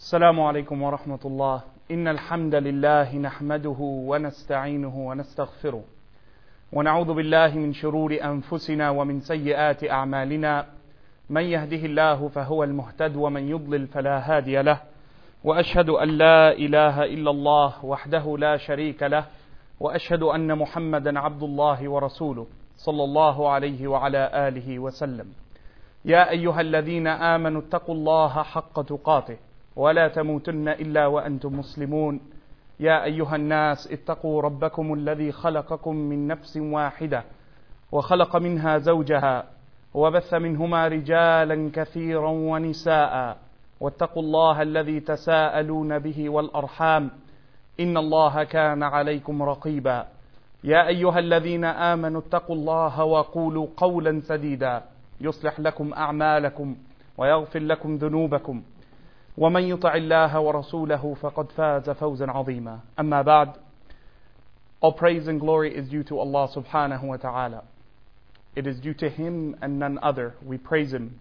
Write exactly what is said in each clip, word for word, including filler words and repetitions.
السلام عليكم ورحمة الله. إن الحمد لله نحمده ونستعينه ونستغفره ونعوذ بالله من شرور أنفسنا ومن سيئات أعمالنا. من يهده الله فهو المهتد ومن يضلل فلا هادي له. وأشهد أن لا إله إلا الله وحده لا شريك له وأشهد أن محمدا عبد الله ورسوله صلى الله عليه وعلى آله وسلم. يا أيها الذين آمنوا اتقوا الله حق تقاته ولا تموتن إلا وأنتم مسلمون. يا أيها الناس اتقوا ربكم الذي خلقكم من نفس واحدة وخلق منها زوجها وبث منهما رجالا كثيرا ونساء واتقوا الله الذي تساءلون به والأرحام إن الله كان عليكم رقيبا. يا أيها الذين آمنوا اتقوا الله وقولوا قولا سديدا يصلح لكم أعمالكم ويغفر لكم ذنوبكم ومن يطع الله ورسوله فقد فاز فوزا عظيما. أما بعد, all praise and glory is due to Allah subhanahu wa ta'ala. It is due to Him and none other. We praise Him.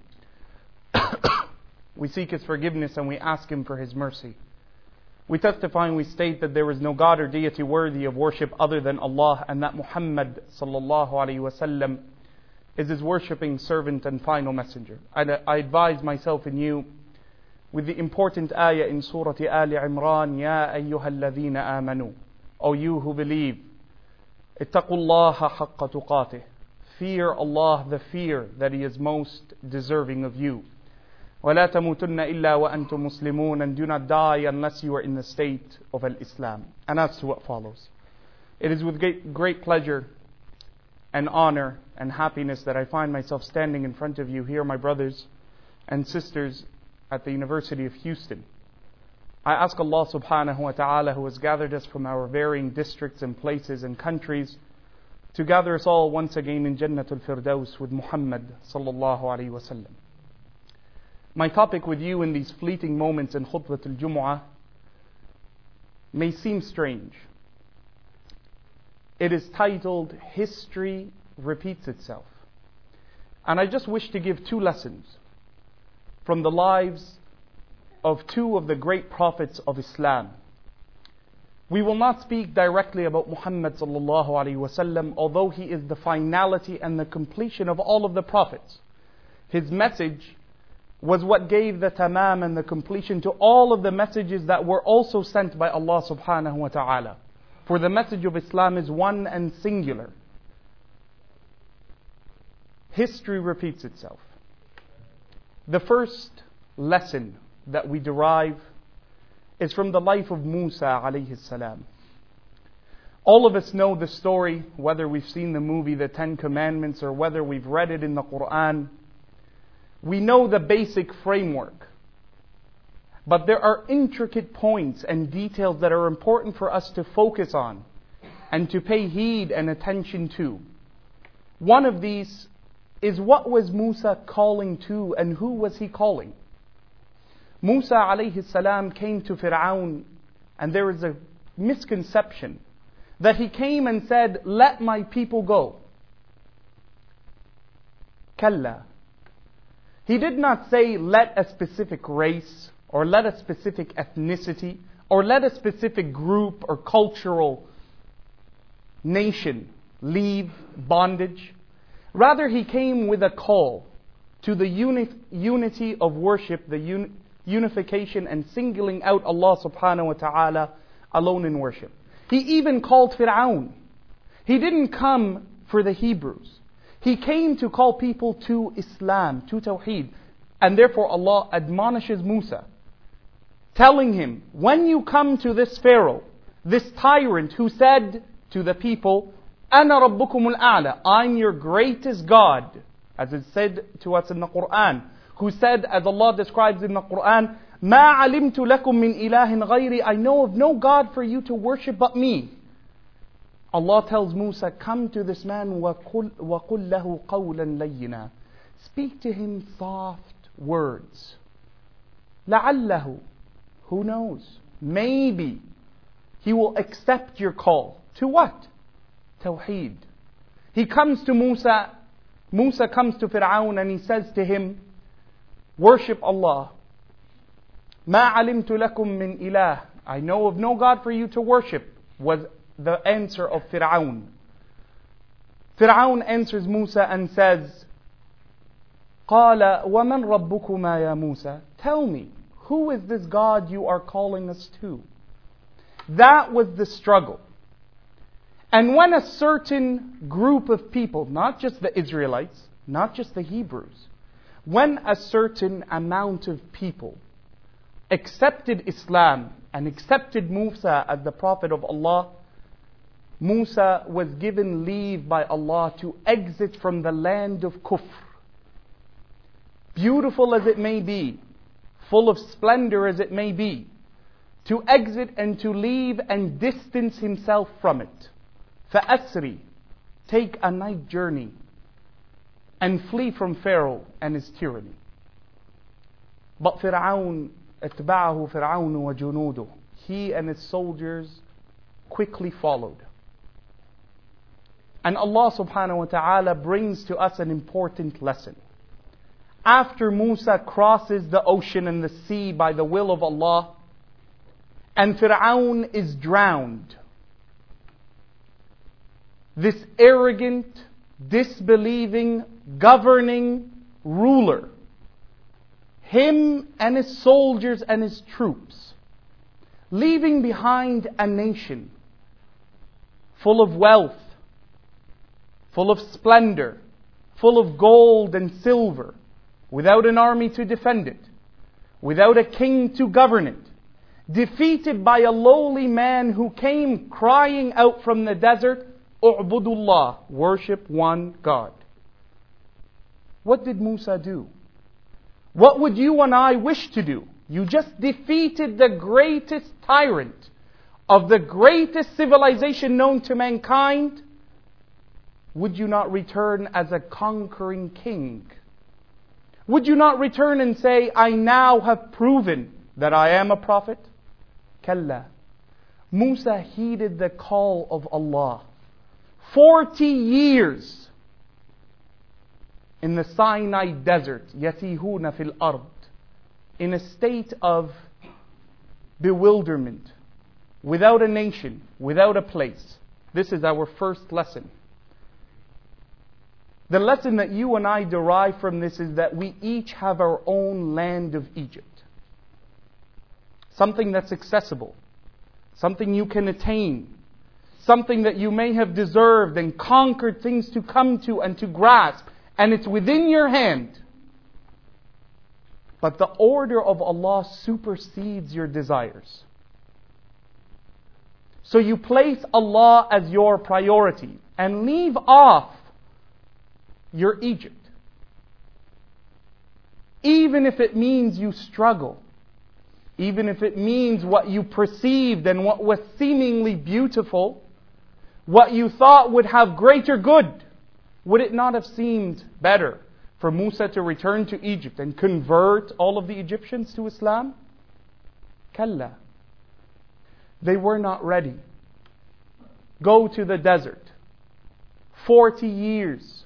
We seek His forgiveness and we ask Him for His mercy. We testify and we state that there is no God or deity worthy of worship other than Allah, and that Muhammad sallallahu alayhi wa sallam is His worshipping servant and final messenger. I, I advise myself and you with the important ayah in Surah Al Imran, Ya ayyuha alladhina amanu, O you who believe, ittaqullaha haqqa tuqatih, fear Allah the fear that He is most deserving of you. وَلَا تَمُوتُنَّ إِلَّا وَأَنْتُمْ مُسْلِمُونَ, and do not die unless you are in the state of al-Islam. And as to what follows, it is with great, great pleasure and honor and happiness that I find myself standing in front of you here, my brothers and sisters at the University of Houston. I ask Allah subhanahu wa ta'ala, who has gathered us from our varying districts and places and countries, to gather us all once again in Jannatul Firdaus with Muhammad sallallahu alayhi wa sallam. My topic with you in these fleeting moments in Khutbatul Jumu'ah may seem strange. It is titled, History Repeats Itself. And I just wish to give two lessons from the lives of two of the great prophets of Islam. We will not speak directly about Muhammad sallallahu alayhi wa sallam, although he is the finality and the completion of all of the prophets. His message was what gave the tamam and the completion to all of the messages that were also sent by Allah subhanahu wa ta'ala. For the message of Islam is one and singular. History repeats itself. The first lesson that we derive is from the life of Musa alayhi salam. All of us know the story, whether we've seen the movie The Ten Commandments or whether we've read it in the Quran. We know the basic framework. But there are intricate points and details that are important for us to focus on and to pay heed and attention to. One of these is, what was Musa calling to, and who was he calling? Musa alayhi salam came to Fir'aun, and there is a misconception that he came and said, let my people go. Kalla. He did not say, let a specific race, or let a specific ethnicity, or let a specific group or cultural nation leave bondage. Rather, he came with a call to the uni- unity of worship, the un- unification and singling out Allah subhanahu wa ta'ala alone in worship. He even called Fir'aun. He didn't come for the Hebrews. He came to call people to Islam, to Tawheed. And therefore Allah admonishes Musa, telling him, when you come to this Pharaoh, this tyrant who said to the people, Ana Rabbukumul A'la, I'm your greatest God, as is said to us in the Quran, who said, as Allah describes in the Quran, Ma alimtu lakum min ilahin ghayri, I know of no God for you to worship but me. Allah tells Musa, come to this man, وَقُلْ لَهُ قَوْلًا لَيِّنًا, speak to him soft words. لَعَلَّهُ, who knows, maybe he will accept your call. To what? Tawheed. He comes to Musa, Musa comes to Fir'aun and he says to him, worship Allah. مَا عَلِمْتُ لَكُم مِّنْ إِلَهٍ. I know of no God for you to worship, was the answer of Fir'aun. Fir'aun answers Musa and says, قَالَ وَمَنْ رَبُّكُمَا يَا Musa. Tell me, who is this God you are calling us to? That was the struggle. And when a certain group of people, not just the Israelites, not just the Hebrews, when a certain amount of people accepted Islam and accepted Musa as the Prophet of Allah, Musa was given leave by Allah to exit from the land of Kufr. Beautiful as it may be, full of splendor as it may be, to exit and to leave and distance himself from it. فَأَسْرِ. Take a night journey and flee from Pharaoh and his tyranny. But Fir'aun, اتبعه فرعون وجنوده. He and his soldiers quickly followed. And Allah subhanahu wa ta'ala brings to us an important lesson. After Musa crosses the ocean and the sea by the will of Allah, and Fir'aun is drowned, this arrogant, disbelieving, governing ruler, him and his soldiers and his troops, leaving behind a nation full of wealth, full of splendor, full of gold and silver, without an army to defend it, without a king to govern it, defeated by a lowly man who came crying out from the desert, U'budullah, worship one God. What did Musa do? What would you and I wish to do? You just defeated the greatest tyrant of the greatest civilization known to mankind. Would you not return as a conquering king? Would you not return and say, I now have proven that I am a prophet? Kalla. Musa heeded the call of Allah. Forty years in the Sinai desert, yatihuna fil ard, in a state of bewilderment, without a nation, without a place. This is our first lesson. The lesson that you and I derive from this is that we each have our own land of Egypt. Something that's accessible. Something you can attain. Something that you may have deserved and conquered things to come to and to grasp. And it's within your hand. But the order of Allah supersedes your desires. So you place Allah as your priority and leave off your Egypt. Even if it means you struggle. Even if it means what you perceived and what was seemingly beautiful, what you thought would have greater good, would it not have seemed better for Musa to return to Egypt and convert all of the Egyptians to Islam? Kalla. They were not ready. Go to the desert. Forty years.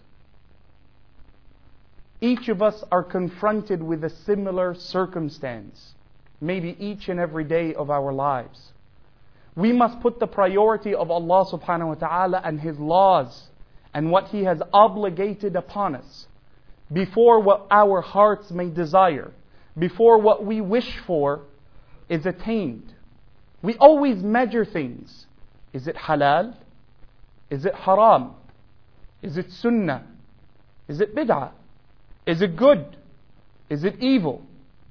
Each of us are confronted with a similar circumstance. Maybe each and every day of our lives. We must put the priority of Allah subhanahu wa ta'ala and His laws and what He has obligated upon us before what our hearts may desire, before what we wish for is attained. We always measure things. Is it halal? Is it haram? Is it sunnah? Is it bid'ah? Is it good? Is it evil?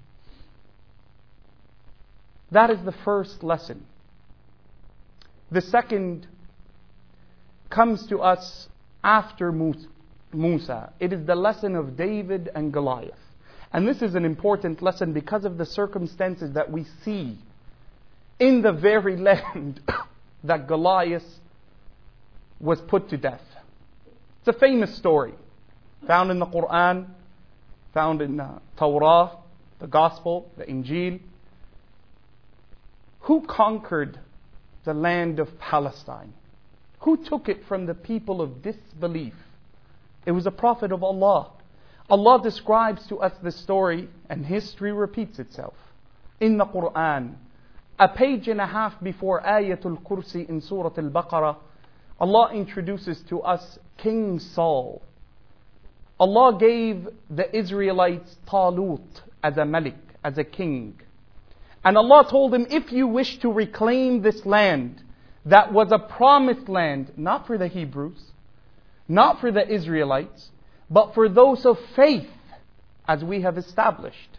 That is the first lesson. The second comes to us after Musa. It is the lesson of David and Goliath. And this is an important lesson because of the circumstances that we see in the very land that Goliath was put to death. It's a famous story found in the Quran, found in the Torah, the Gospel, the Injil. Who conquered the land of Palestine? Who took it from the people of disbelief? It was a prophet of Allah. Allah describes to us the story, and history repeats itself. in the Quran, a page and a half before Ayatul Kursi in Surah Al-Baqarah, Allah introduces to us King Saul. Allah gave the Israelites Talut as a malik, as a king. And Allah told him, if you wish to reclaim this land that was a promised land, not for the Hebrews, not for the Israelites, but for those of faith, as we have established.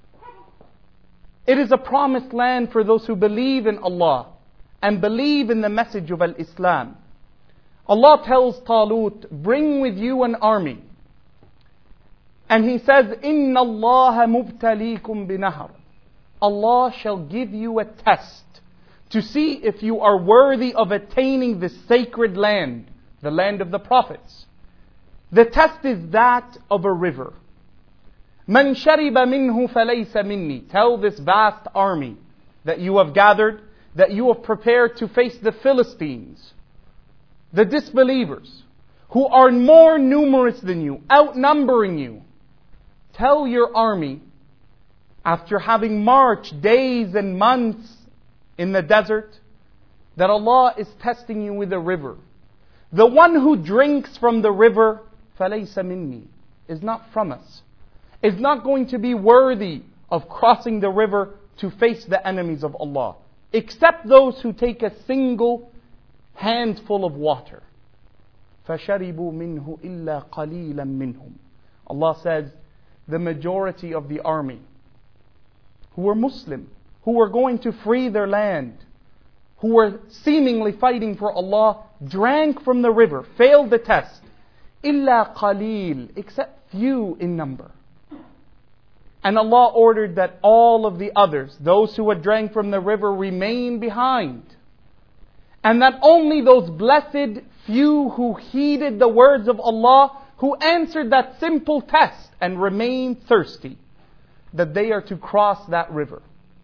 It is a promised land for those who believe in Allah and believe in the message of Al-Islam. Allah tells Talut, bring with you an army. And He says, إِنَّ اللَّهَ مُبْتَلِيكُمْ بِنَهَرٍ. Allah shall give you a test to see if you are worthy of attaining this sacred land, the land of the prophets. The test is that of a river. مَنْ شَرِبَ مِنْهُ فَلَيْسَ مِنِّي. Tell this vast army that you have gathered, that you have prepared to face the Philistines, the disbelievers, who are more numerous than you, outnumbering you. Tell your army, after having marched days and months in the desert, that Allah is testing you with a river. The one who drinks from the river, فَلَيْسَ مِنِّي, is not from us, is not going to be worthy of crossing the river to face the enemies of Allah, except those who take a single handful of water. فَشَرِبُوا مِنْهُ إِلَّا قَلِيلًا مِنْهُمْ. Allah says, the majority of the army, who were Muslim, who were going to free their land, who were seemingly fighting for Allah, drank from the river, failed the test. إِلَّا قَلِيل, except few in number. And Allah ordered that all of the others, those who had drank from the river, remain behind. And that only those blessed few who heeded the words of Allah, who answered that simple test and remained thirsty, that they are to cross that river.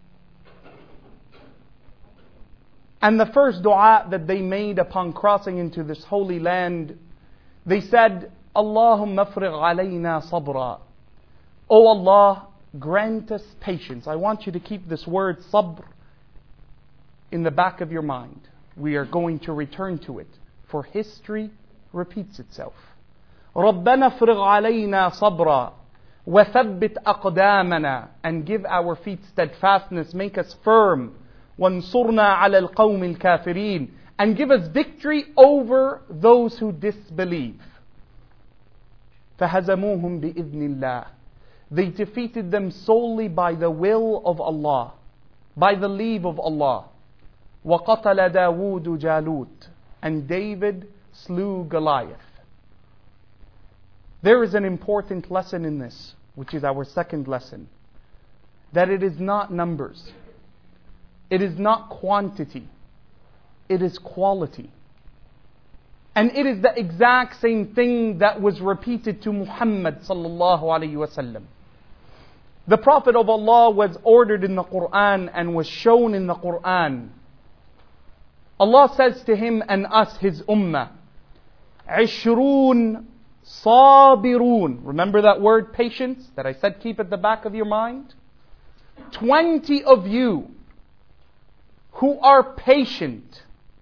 And the first dua that they made upon crossing into this holy land, they said, Allahumma afrigh alayna sabra. O Allah, grant us patience. I want you to keep this word sabr in the back of your mind. We are going to return to it, for history repeats itself. رَبَّنَا افْرِغْ عَلَيْنَا صَبْرًا وَثَبِّتْ أَقْدَامَنَا, and give our feet steadfastness, make us firm. وَانْصُرْنَا عَلَى الْقَوْمِ الْكَافِرِينَ, and give us victory over those who disbelieve. فَهَزَمُوهُمْ بِإِذْنِ اللَّهِ, they defeated them solely by the will of Allah, by the leave of Allah. وَقَتَلَ دَاوُودُ جَالُوتَ, and David slew Goliath. There is an important lesson in this, which is our second lesson. That it is not numbers. It is not quantity. It is quality. And it is the exact same thing that was repeated to Muhammad sallallahu alayhi wa sallam. The Prophet of Allah was ordered in the Quran and was shown in the Quran. Allah says to him and us, His ummah, عشرون صابرون. Remember that word patience that I said keep at the back of your mind? Twenty of you who are patient,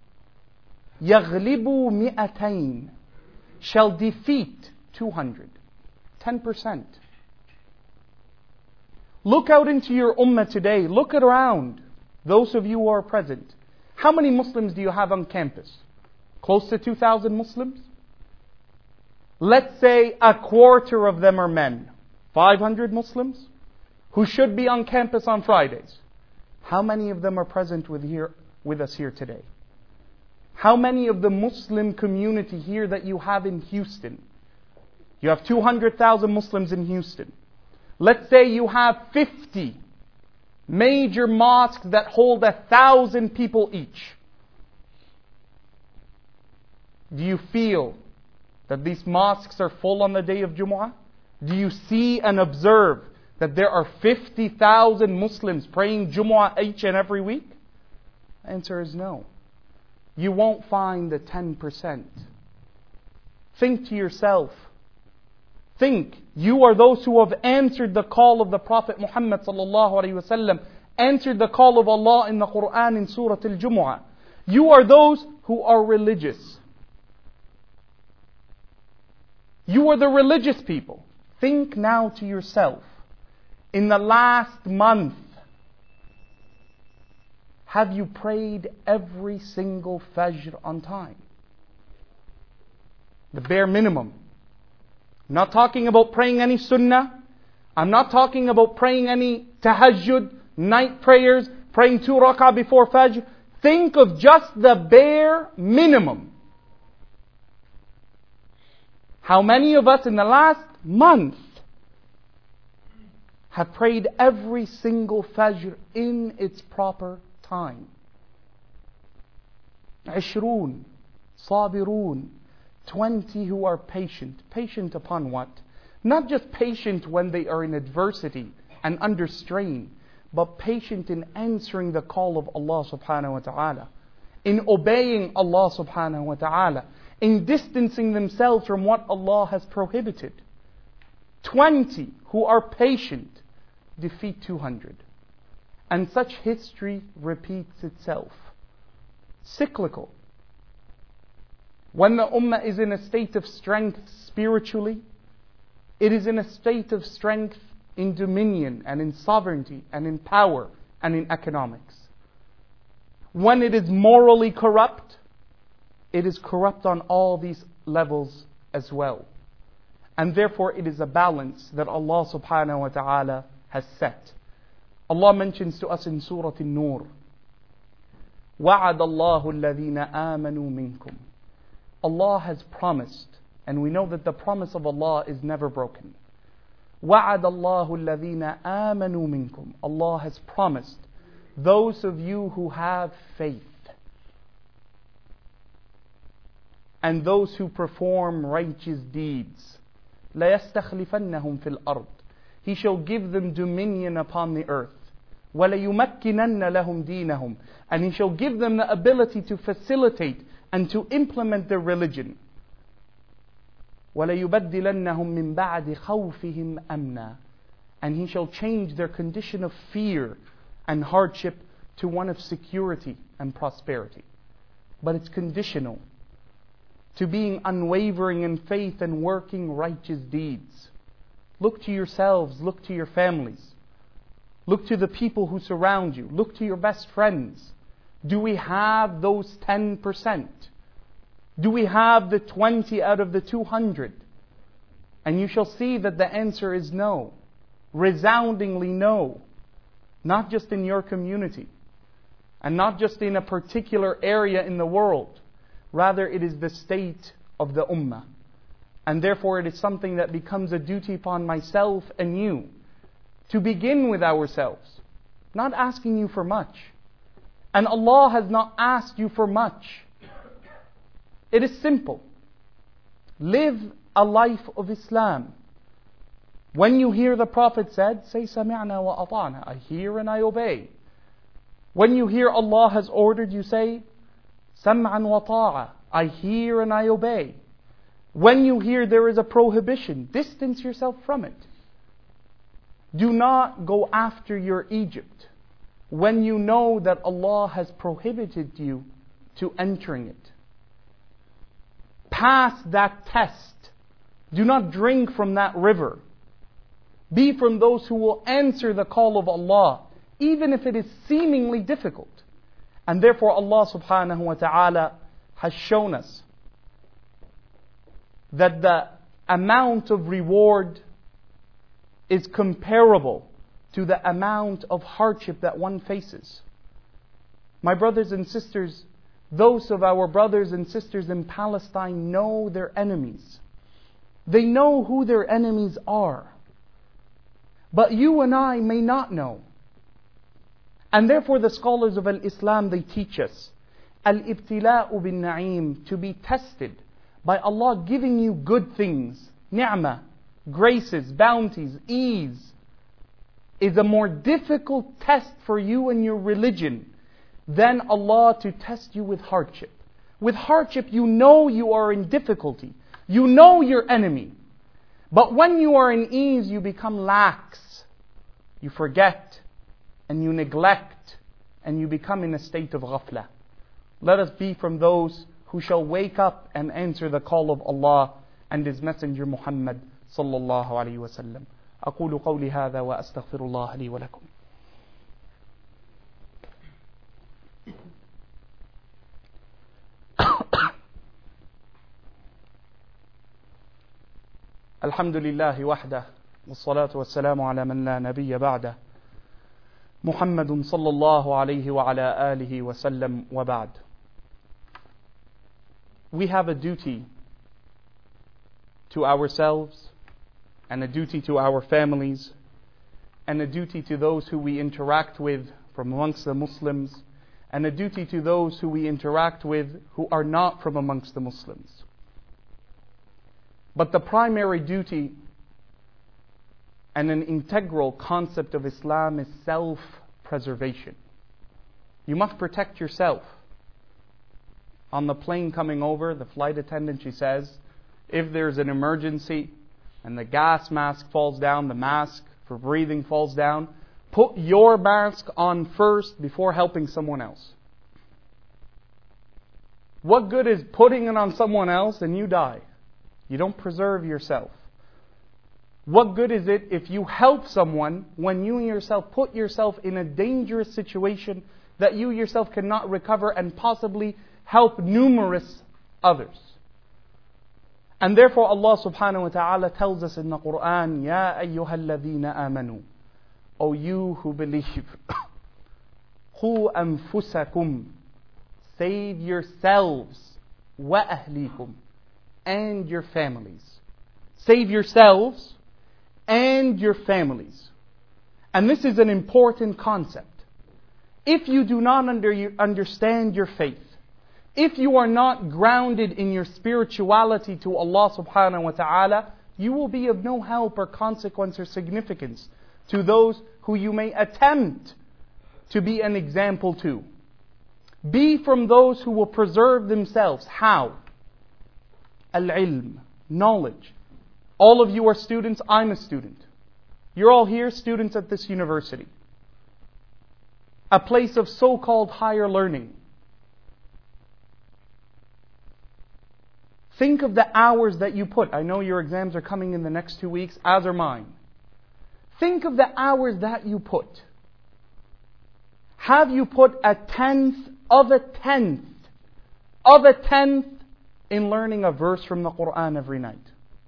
يغلبوا مئتين, shall defeat two hundred. ten percent. Look out into your ummah today. Look around. Those of you who are present. How many Muslims do you have on campus? Close to two thousand Muslims? Let's say a quarter of them are men. five hundred Muslims who should be on campus on Fridays. How many of them are present with here with us here today? How many of the Muslim community here that you have in Houston? You have two hundred thousand Muslims in Houston. Let's say you have fifty major mosques that hold a thousand people each. Do you feel that these mosques are full on the day of Jumu'ah? Do you see and observe that there are fifty thousand Muslims praying Jumu'ah each and every week? The answer is no. You won't find the ten percent. Think to yourself. Think, you are those who have answered the call of the Prophet Muhammad sallallahu alaihi wasallam answered the call of Allah in the Quran in Surah Al-Jumu'ah. You are those who are religious. You are the religious people. Think now to yourself, in the last month, have you prayed every single Fajr on time? The bare minimum. I'm not talking about praying any Sunnah. I'm not talking about praying any Tahajjud, night prayers, praying two rak'ah before Fajr. Think of just the bare minimum. How many of us in the last month have prayed every single Fajr in its proper time? Ishrun, sabirun, twenty who are patient. Patient upon what? Not just patient when they are in adversity and under strain, but patient in answering the call of Allah subhanahu wa ta'ala, in obeying Allah subhanahu wa ta'ala, in distancing themselves from what Allah has prohibited. Twenty who are patient defeat two hundred. And such history repeats itself. Cyclical. When the ummah is in a state of strength spiritually, it is in a state of strength in dominion and in sovereignty and in power and in economics. When it is morally corrupt, it is corrupt on all these levels as well. And therefore it is a balance that Allah subhanahu wa ta'ala has set. Allah mentions to us in Surah An-Nur, وَعَدَ اللَّهُ الَّذِينَ آمَنُوا مِنْكُمْ. Allah has promised, and we know that the promise of Allah is never broken. وَعَدَ اللَّهُ الَّذِينَ آمَنُوا مِنْكُمْ. Allah has promised those of you who have faith and those who perform righteous deeds, لَيَسْتَخْلِفَنَّهُمْ فِي الْأَرْضِ. He shall give them dominion upon the earth. وَلَيُمَكِّنَنَّ لَهُمْ دِينَهُمْ. And He shall give them the ability to facilitate and to implement their religion. وَلَيُبَدِّلَنَّهُمْ مِنْ بَعْدِ خَوْفِهِمْ أَمْنًا. And He shall change their condition of fear and hardship to one of security and prosperity. But it's conditional to being unwavering in faith and working righteous deeds. Look to yourselves, look to your families. Look to the people who surround you. Look to your best friends. Do we have those ten percent? Do we have the twenty out of the two hundred? And you shall see that the answer is no. Resoundingly no. Not just in your community. And not just in a particular area in the world. Rather, it is the state of the ummah. And therefore it is something that becomes a duty upon myself and you to begin with ourselves. Not asking you for much. And Allah has not asked you for much. It is simple. Live a life of Islam. When you hear the Prophet said, say سَمِعْنَا وَأَطَعْنَا. I hear and I obey. When you hear Allah has ordered, you say سَمْعًا وَطَاعًا. I hear and I obey. When you hear there is a prohibition, distance yourself from it. Do not go after your Egypt when you know that Allah has prohibited you to entering it. Pass that test. Do not drink from that river. Be from those who will answer the call of Allah, even if it is seemingly difficult. And therefore Allah subhanahu wa ta'ala has shown us that the amount of reward is comparable to the amount of hardship that one faces. My brothers and sisters, those of our brothers and sisters in Palestine know their enemies. They know who their enemies are. But you and I may not know. And therefore the scholars of Al-Islam, they teach us Al-ibtila'u bin na'im, to be tested by Allah giving you good things, ni'mah, graces, bounties, ease, is a more difficult test for you and your religion than Allah to test you with hardship. With hardship, you know you are in difficulty. You know your enemy. But when you are in ease, you become lax. You forget. and you neglect and you become in a state of ghafla. Let us be from those who shall wake up and answer the call of Allah and His Messenger Muhammad sallallahu alayhi wa sallam. أقول قولي هذا وأستغفر الله لي ولكم. الحمد لله وحده والصلاة والسلام على من لا نبي بعده محمد صلى الله عليه وعلى آله وسلم وبعد. We have a duty to ourselves and a duty to our families and a duty to those who we interact with from amongst the Muslims and a duty to those who we interact with who are not from amongst the Muslims. But the primary duty and an integral concept of Islam is self-preservation. You must protect yourself. On the plane coming over, the flight attendant, she says, if there's an emergency and the gas mask falls down, the mask for breathing falls down, put your mask on first before helping someone else. What good is putting it on someone else and you die? You don't preserve yourself. What good is it if you help someone when you yourself put yourself in a dangerous situation that you yourself cannot recover and possibly help numerous others? And therefore Allah subhanahu wa ta'ala tells us in the Quran, Ya ayyuhal ladhina amanu, O you who believe, Qu anfusakum, save yourselves, wa ahlikum, and your families. Save yourselves and your families. And this is an important concept. If you do not under, understand your faith, if you are not grounded in your spirituality to Allah subhanahu wa ta'ala, you will be of no help or consequence or significance to those who you may attempt to be an example to. Be from those who will preserve themselves. How? Al-ilm, knowledge. All of you are students, I'm a student. You're all here, students at this university. A place of so-called higher learning. Think of the hours that you put. I know your exams are coming in the next two weeks, as are mine. Think of the hours that you put. Have you put a tenth of a tenth of a tenth in learning a verse from the Quran every night?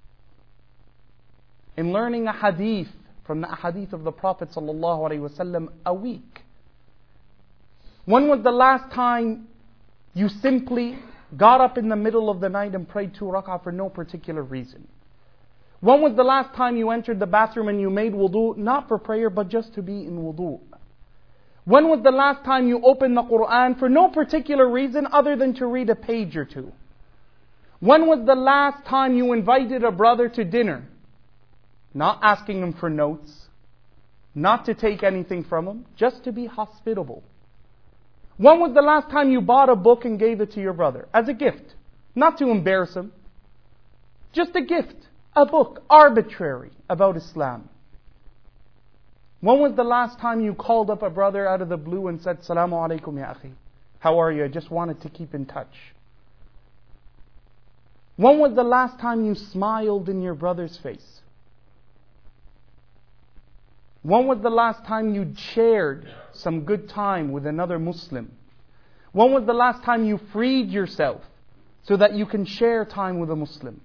In learning a hadith from the hadith of the Prophet sallallahu alaihi wasallam a week? When was the last time you simply got up in the middle of the night and prayed two rak'ah for no particular reason? When was the last time you entered the bathroom and you made wudu, not for prayer but just to be in wudu? When was the last time you opened the Quran for no particular reason other than to read a page or two? When was the last time you invited a brother to dinner? Not asking him for notes, not to take anything from him, just to be hospitable. When was the last time you bought a book and gave it to your brother as a gift? Not to embarrass him, just a gift, a book, arbitrary, about Islam. When was the last time you called up a brother out of the blue and said, Salamu alaikum ya akhi, how are you? I just wanted to keep in touch. When was the last time you smiled in your brother's face? When was the last time you shared some good time with another Muslim? When was the last time you freed yourself so that you can share time with a Muslim?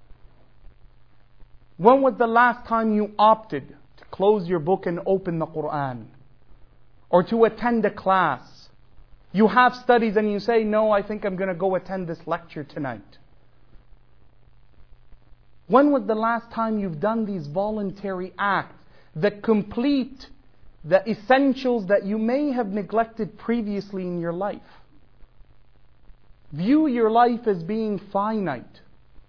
When was the last time you opted to close your book and open the Quran? Or to attend a class? You have studies and you say, no, I think I'm going to go attend this lecture tonight. When was the last time you've done these voluntary acts that complete the essentials that you may have neglected previously in your life? View your life as being finite.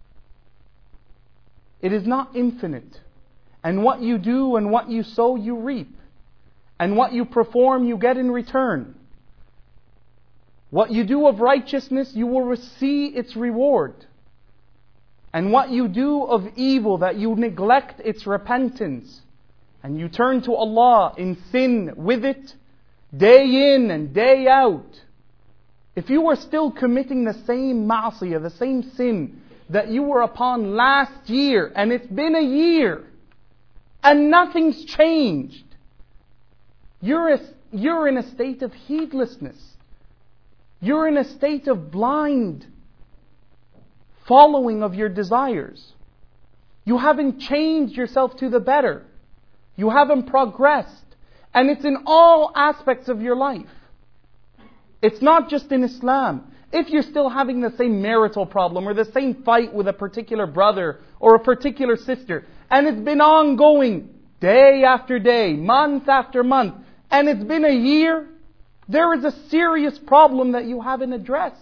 It is not infinite. And what you do and what you sow, you reap. And what you perform, you get in return. What you do of righteousness, you will receive its reward. And what you do of evil, that you neglect its repentance, and you turn to Allah in sin with it, day in and day out, if you are still committing the same ma'asiyah, the same sin that you were upon last year, and it's been a year, and nothing's changed, you're, a, you're in a state of heedlessness. You're in a state of blind following of your desires. You haven't changed yourself to the better. You haven't progressed. And it's in all aspects of your life. It's not just in Islam. If you're still having the same marital problem or the same fight with a particular brother or a particular sister, and it's been ongoing day after day, month after month, and it's been a year, there is a serious problem that you haven't addressed.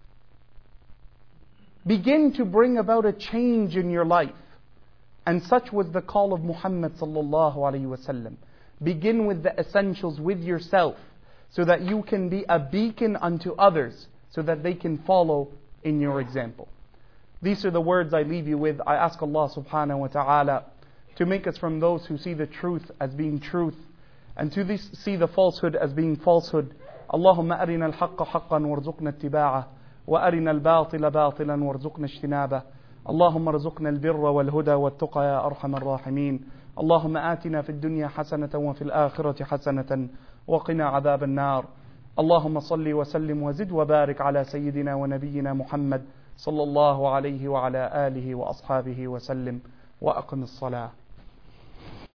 Begin to bring about a change in your life. And such was the call of Muhammad sallallahu alaihi wasallam. Begin with the essentials with yourself, so that you can be a beacon unto others, so that they can follow in your example. These are the words I leave you with. I ask Allah subhanahu wa ta'ala to make us from those who see the truth as being truth, and to this, see the falsehood as being falsehood. Allahumma arina al-haqqa haqqan warzuqna ittiba'ah, wa arina al-batila batilan warzuqna ijtinabah. اللهم ارزقنا البر والهدى والتقى يا أرحم الراحمين. اللهم آتنا في الدنيا حسنة وفي الآخرة حسنة وقنا عذاب النار. اللهم صل وسلم وزد وبارك على سيدنا ونبينا محمد صلى الله عليه وعلى آله وأصحابه وسلم وأقم الصلاة.